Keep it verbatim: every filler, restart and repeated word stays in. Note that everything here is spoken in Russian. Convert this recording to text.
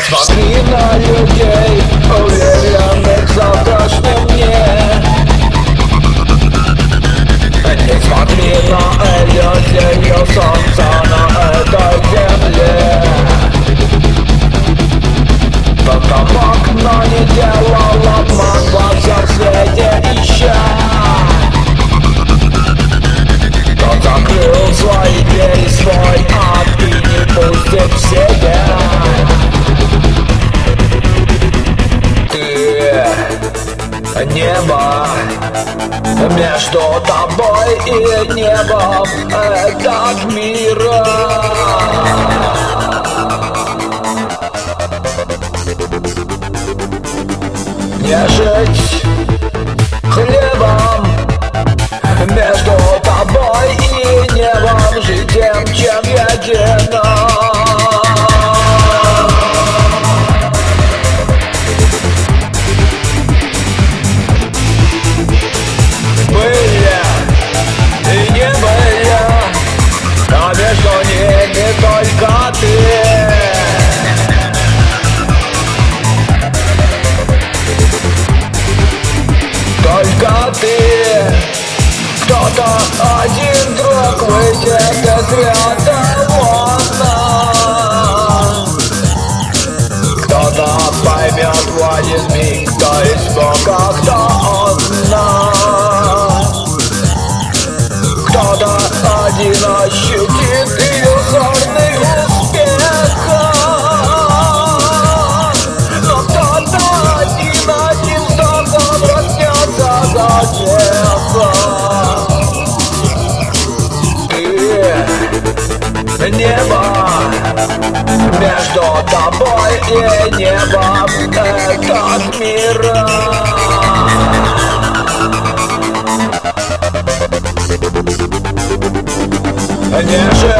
Смотри на людей, уверенных в завтрашнем дне. Не смотри на иллюзию солнца на этой земле. Только в окно не делал обман во всем свете ища. Тот закрыл свои двери, свой ад и не пустит в себя. Ты небо между тобой и небом, этот мир. Не жить хлебом между тобой и небом, жить тем, чем едино. Были и не были, а между ними только ты. Только ты. Кто-то один друг выйдет из ряда вон. Кто-то поймет в один миг, кто есть Бог, а кто он. Кто-то один ощутит иллюзорный успех, но кто-то один, один вздохом проснется зачем-то. Ты небо между тобой и небом, этот мир. Не жить